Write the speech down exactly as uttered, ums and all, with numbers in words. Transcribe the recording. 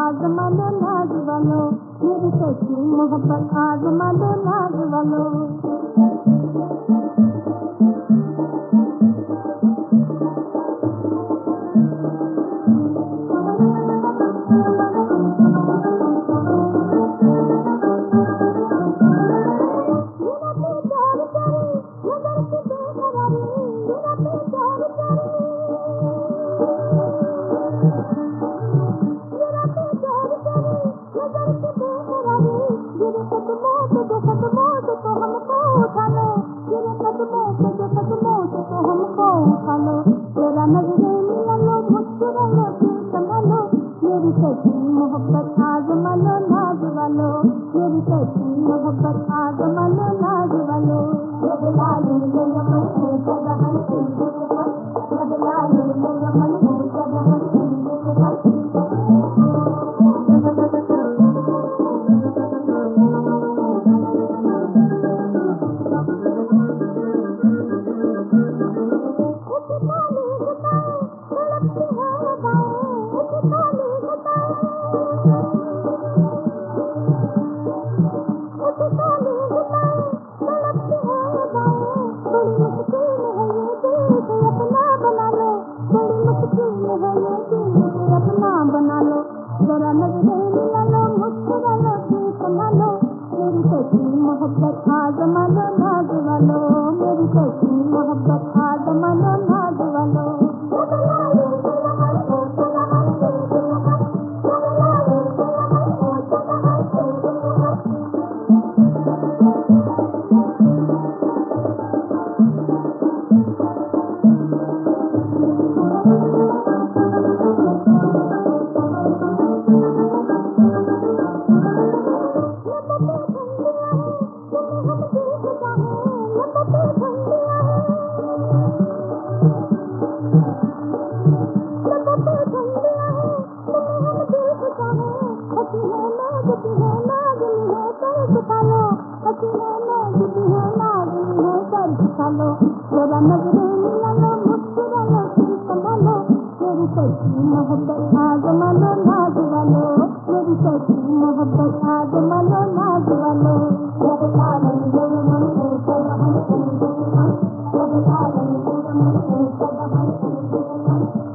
आजमा लो नाज वालो, मेरी सच्ची मोहब्बत आजमा लो नाज वालो। मेरी सच्ची मोहब्बत आजमा लो नाज वालो, मेरी सच्ची मोहब्बत आजमा लो नाज वालो। बदलालू ले यमन को जगहन सिंदूर, बदलालू ले यमन को जगहन सिंदूर। अपना बना लो, जरा नजरें मिला लो, मुस्कुरा लो, संभा लो। मेरी सच्ची मोहब्बत आजमा लो नाज वालो, मेरी सच्ची मोहब्बत आजमा लो नाज वालो। जरा नजरें मिला लो, मुस्कुरा लो, संभा लो। मेरी सच्ची मोहब्बत आजमा लो नाज वालो, मेरी सच्ची मोहब्बत आजमा लो नाज वालो। बदलालू ले यमन को जगहन सिंदूर, बदलालू ले यमन को जगहन सिंदूर।